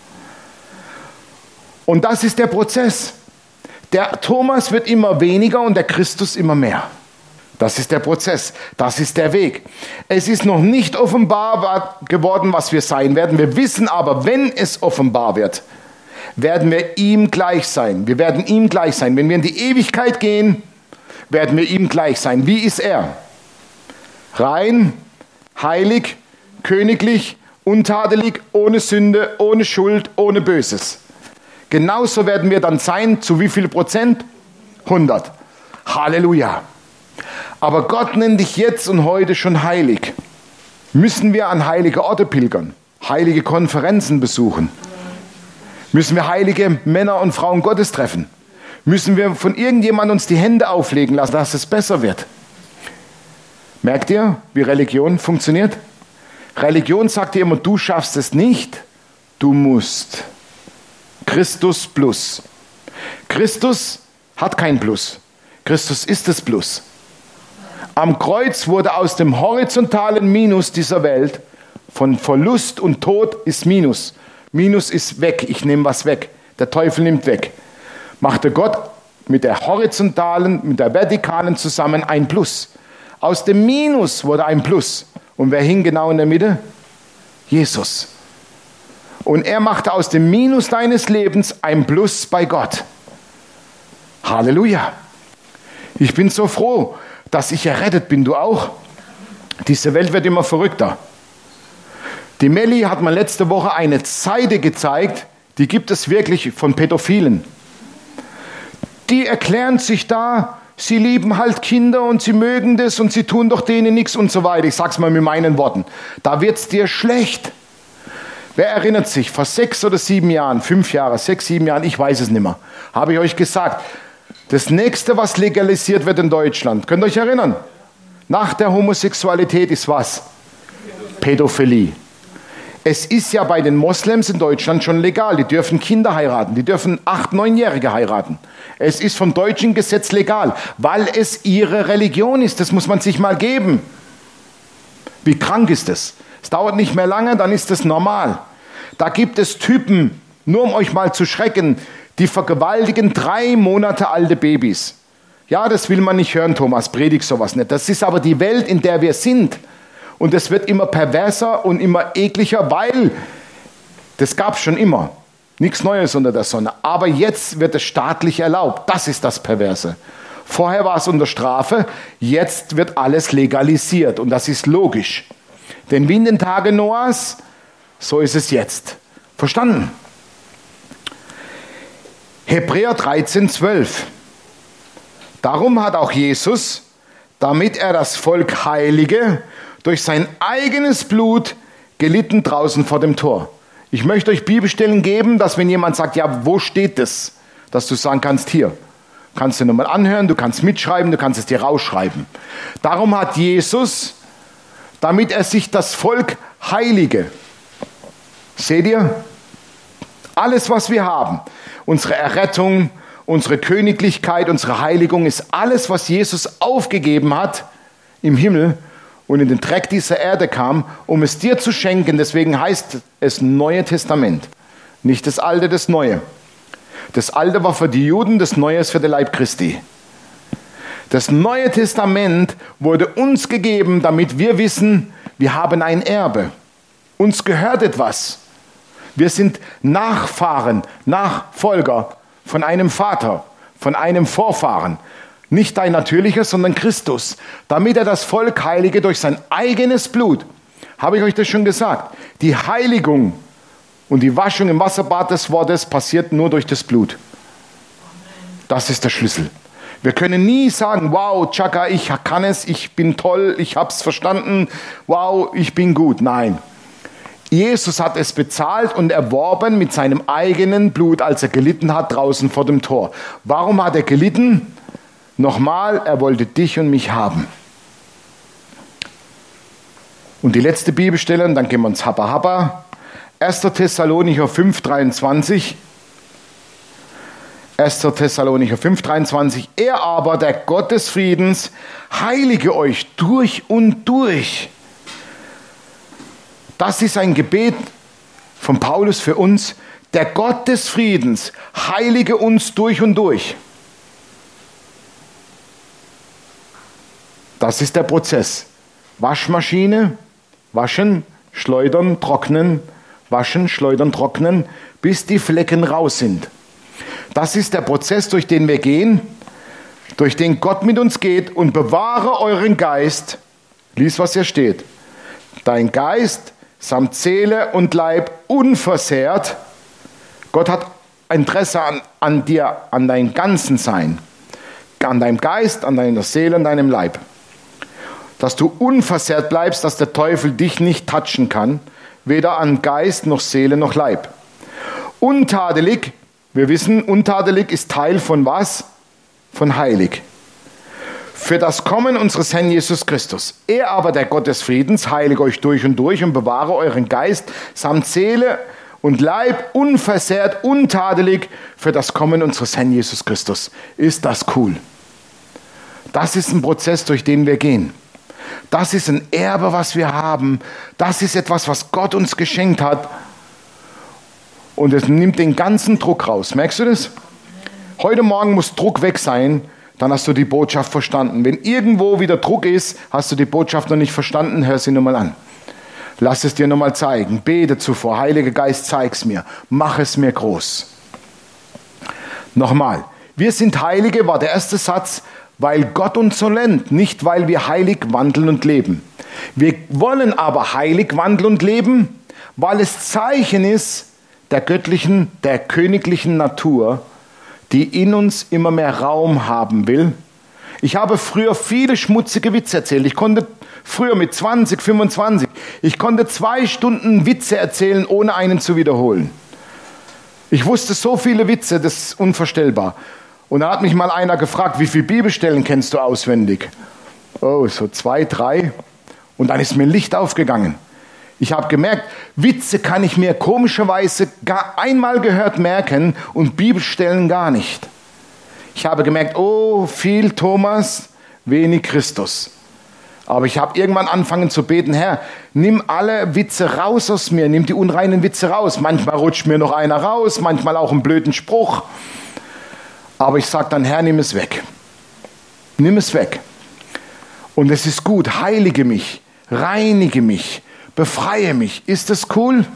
Und das ist der Prozess. Der Thomas wird immer weniger und der Christus immer mehr. Das ist der Prozess, das ist der Weg. Es ist noch nicht offenbar geworden, was wir sein werden. Wir wissen aber, wenn es offenbar wird, werden wir ihm gleich sein. Wir werden ihm gleich sein. Wenn wir in die Ewigkeit gehen, werden wir ihm gleich sein. Wie ist er? Rein, heilig, königlich, untadelig, ohne Sünde, ohne Schuld, ohne Böses. Genauso werden wir dann sein. Zu wie viel Prozent? 100. Halleluja. Aber Gott nennt dich jetzt und heute schon heilig. Müssen wir an heilige Orte pilgern, heilige Konferenzen besuchen? Müssen wir heilige Männer und Frauen Gottes treffen? Müssen wir von irgendjemandem uns die Hände auflegen lassen, dass es besser wird? Merkt ihr, wie Religion funktioniert? Religion sagt dir immer, du schaffst es nicht, du musst. Christus plus. Christus hat kein Plus. Christus ist das Plus. Am Kreuz wurde aus dem horizontalen Minus dieser Welt, von Verlust und Tod ist Minus. Minus ist weg, ich nehme was weg. Der Teufel nimmt weg. Machte Gott mit der horizontalen, mit der vertikalen zusammen ein Plus. Aus dem Minus wurde ein Plus. Und wer hing genau in der Mitte? Jesus. Und er machte aus dem Minus deines Lebens ein Plus bei Gott. Halleluja. Ich bin so froh, dass ich errettet bin. Du auch? Diese Welt wird immer verrückter. Die Melli hat mir letzte Woche eine Seite gezeigt, die gibt es wirklich von Pädophilen. Die erklären sich da, sie lieben halt Kinder und sie mögen das und sie tun doch denen nichts und so weiter. Ich sag's mal mit meinen Worten. Da wird's dir schlecht. Wer erinnert sich, vor 6 oder 7 Jahren, 5 Jahre, 6, 7 Jahren, ich weiß es nicht mehr, habe ich euch gesagt, das nächste, was legalisiert wird in Deutschland, könnt ihr euch erinnern? Nach der Homosexualität ist was? Pädophilie. Es ist ja bei den Moslems in Deutschland schon legal. Die dürfen Kinder heiraten. Die dürfen 8-, 9-Jährige heiraten. Es ist vom deutschen Gesetz legal, weil es ihre Religion ist. Das muss man sich mal geben. Wie krank ist das? Es dauert nicht mehr lange, dann ist das normal. Da gibt es Typen, nur um euch mal zu schrecken, die vergewaltigen 3 Monate alte Babys. Ja, das will man nicht hören, Thomas, predigt sowas nicht. Das ist aber die Welt, in der wir sind. Und es wird immer perverser und immer ekliger, weil das gab es schon immer. Nichts Neues unter der Sonne. Aber jetzt wird es staatlich erlaubt. Das ist das Perverse. Vorher war es unter Strafe, jetzt wird alles legalisiert. Und das ist logisch. Denn wie in den Tagen Noahs, so ist es jetzt. Verstanden? Hebräer 13,12. Darum hat auch Jesus, damit er das Volk heilige, durch sein eigenes Blut gelitten draußen vor dem Tor. Ich möchte euch Bibelstellen geben, dass wenn jemand sagt, ja, wo steht das? Dass du sagen kannst, hier. Kannst du nochmal anhören, du kannst mitschreiben, du kannst es dir rausschreiben. Darum hat Jesus, damit er sich das Volk heilige. Seht ihr? Alles, was wir haben, unsere Errettung, unsere Königlichkeit, unsere Heiligung, ist alles, was Jesus aufgegeben hat im Himmel, und in den Dreck dieser Erde kam, um es dir zu schenken. Deswegen heißt es Neue Testament. Nicht das Alte, das Neue. Das Alte war für die Juden, das Neue ist für den Leib Christi. Das Neue Testament wurde uns gegeben, damit wir wissen, wir haben ein Erbe. Uns gehört etwas. Wir sind Nachfahren, Nachfolger von einem Vater, von einem Vorfahren. Nicht dein natürlicher, sondern Christus, damit er das Volk heilige durch sein eigenes Blut. Habe ich euch das schon gesagt? Die Heiligung und die Waschung im Wasserbad des Wortes passiert nur durch das Blut. Das ist der Schlüssel. Wir können nie sagen, wow, Chaka, ich kann es, ich bin toll, ich habe es verstanden, wow, ich bin gut. Nein. Jesus hat es bezahlt und erworben mit seinem eigenen Blut, als er gelitten hat draußen vor dem Tor. Warum hat er gelitten? Nochmal, er wollte dich und mich haben. Und die letzte Bibelstelle, und dann gehen wir uns Happa. 1. Thessalonicher 5,23. 1. Thessalonicher 5,23. Er aber, der Gott des Friedens, heilige euch durch und durch. Das ist ein Gebet von Paulus für uns. Der Gott des Friedens heilige uns durch und durch. Das ist der Prozess. Waschmaschine, waschen, schleudern, trocknen, waschen, schleudern, trocknen, bis die Flecken raus sind. Das ist der Prozess, durch den wir gehen, durch den Gott mit uns geht, und bewahre euren Geist. Lies, was hier steht. Dein Geist samt Seele und Leib unversehrt. Gott hat Interesse an dir, an deinem ganzen Sein, an deinem Geist, an deiner Seele, an deinem Leib. Dass du unversehrt bleibst, dass der Teufel dich nicht touchen kann, weder an Geist noch Seele noch Leib. Untadelig, wir wissen, untadelig ist Teil von was? Von heilig. Für das Kommen unseres Herrn Jesus Christus. Er aber, der Gott des Friedens, heilige euch durch und bewahre euren Geist samt Seele und Leib unversehrt, untadelig für das Kommen unseres Herrn Jesus Christus. Ist das cool? Das ist ein Prozess, durch den wir gehen. Das ist ein Erbe, was wir haben. Das ist etwas, was Gott uns geschenkt hat. Und es nimmt den ganzen Druck raus. Merkst du das? Heute Morgen muss Druck weg sein, dann hast du die Botschaft verstanden. Wenn irgendwo wieder Druck ist, hast du die Botschaft noch nicht verstanden, hör sie nochmal an. Lass es dir nochmal zeigen. Bete zuvor. Heiliger Geist, zeig's mir. Mach es mir groß. Nochmal. Wir sind Heilige, war der erste Satz, weil Gott uns so nennt, nicht weil wir heilig wandeln und leben. Wir wollen aber heilig wandeln und leben, weil es Zeichen ist der göttlichen, der königlichen Natur, die in uns immer mehr Raum haben will. Ich habe früher viele schmutzige Witze erzählt. Ich konnte früher mit 20, 25, ich konnte 2 Stunden Witze erzählen, ohne einen zu wiederholen. Ich wusste so viele Witze, das ist unvorstellbar. Und da hat mich mal einer gefragt, wie viele Bibelstellen kennst du auswendig? Oh, so 2, 3. Und dann ist mir ein Licht aufgegangen. Ich habe gemerkt, Witze kann ich mir komischerweise gar einmal gehört merken und Bibelstellen gar nicht. Ich habe gemerkt, oh, viel Thomas, wenig Christus. Aber ich habe irgendwann angefangen zu beten, Herr, nimm alle Witze raus aus mir, nimm die unreinen Witze raus. Manchmal rutscht mir noch einer raus, manchmal auch einen blöden Spruch. Aber ich sage dann, Herr, nimm es weg. Nimm es weg. Und es ist gut, heilige mich, reinige mich, befreie mich. Ist das cool?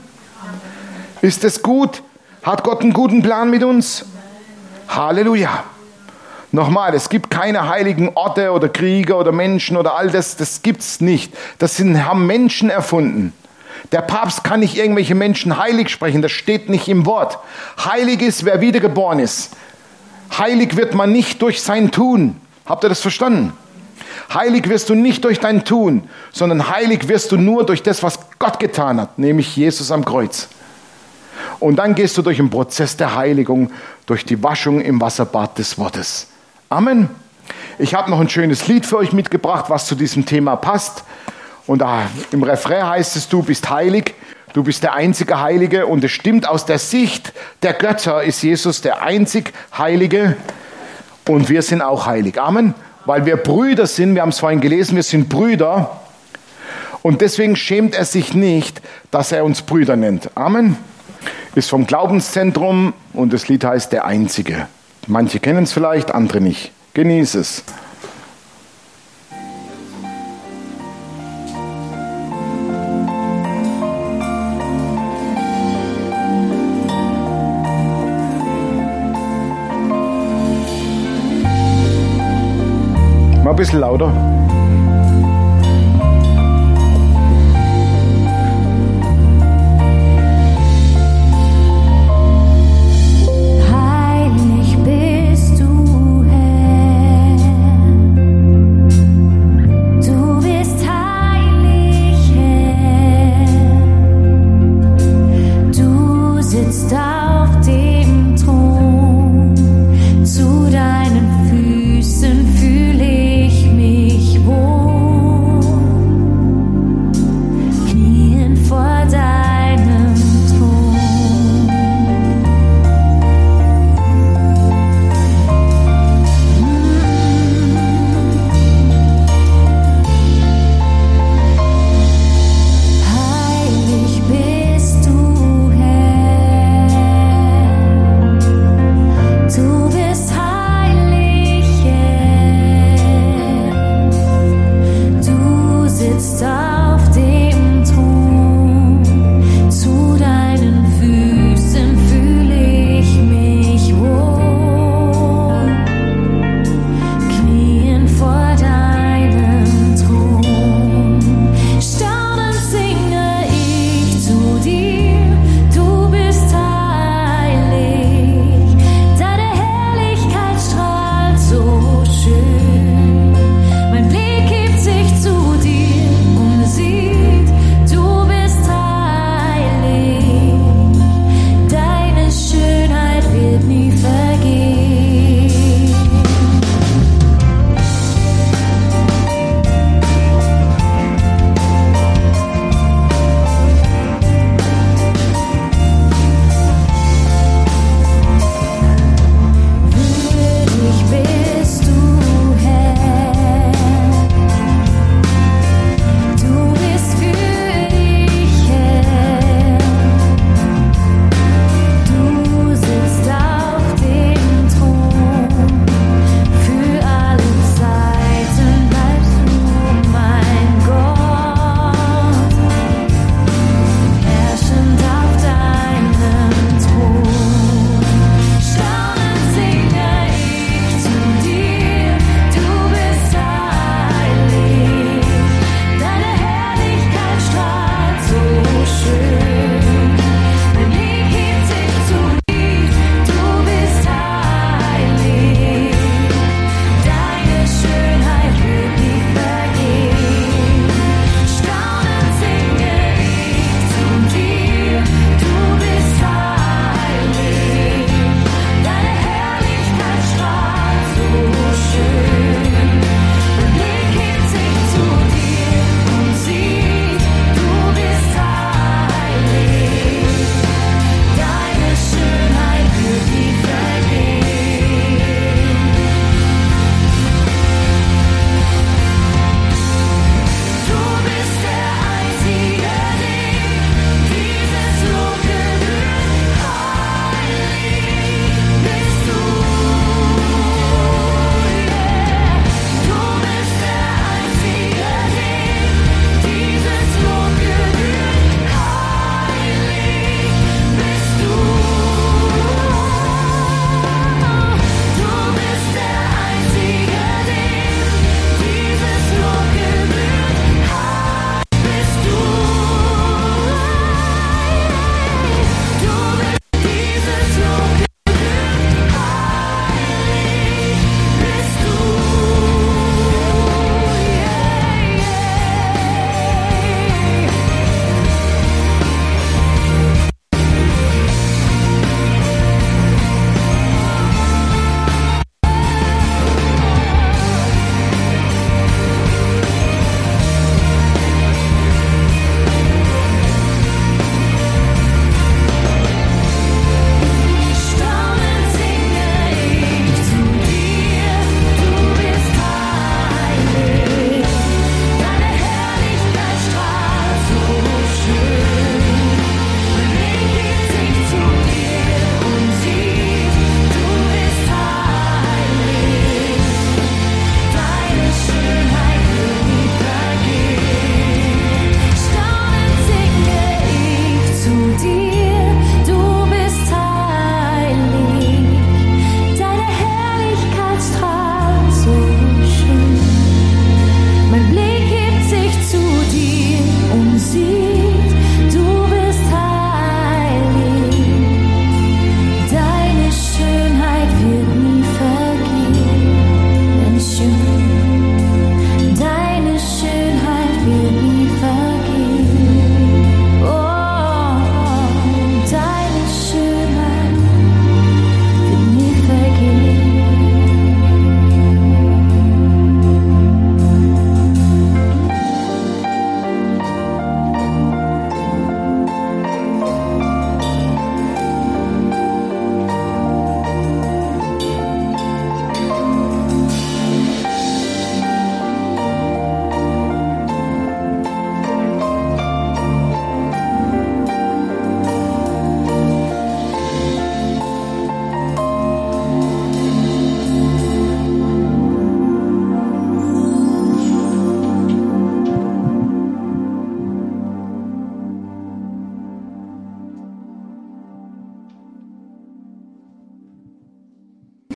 Ist das gut? Hat Gott einen guten Plan mit uns? Halleluja. Nochmal, es gibt keine heiligen Orte oder Krieger oder Menschen oder all das, das gibt's nicht. Haben Menschen erfunden. Der Papst kann nicht irgendwelche Menschen heilig sprechen, das steht nicht im Wort. Heilig ist, wer wiedergeboren ist. Heilig wird man nicht durch sein Tun. Habt ihr das verstanden? Heilig wirst du nicht durch dein Tun, sondern heilig wirst du nur durch das, was Gott getan hat, nämlich Jesus am Kreuz. Und dann gehst du durch den Prozess der Heiligung, durch die Waschung im Wasserbad des Wortes. Amen. Ich habe noch ein schönes Lied für euch mitgebracht, was zu diesem Thema passt. Und im Refrain heißt es, du bist heilig, du bist der einzige Heilige. Und es stimmt, aus der Sicht der Götter ist Jesus der einzig Heilige. Und wir sind auch heilig. Amen. Weil wir Brüder sind, wir haben es vorhin gelesen, wir sind Brüder. Und deswegen schämt er sich nicht, dass er uns Brüder nennt. Amen. Ist vom Glaubenszentrum und das Lied heißt Der Einzige. Manche kennen es vielleicht, andere nicht. Genieß es. Mal ein bisschen lauter.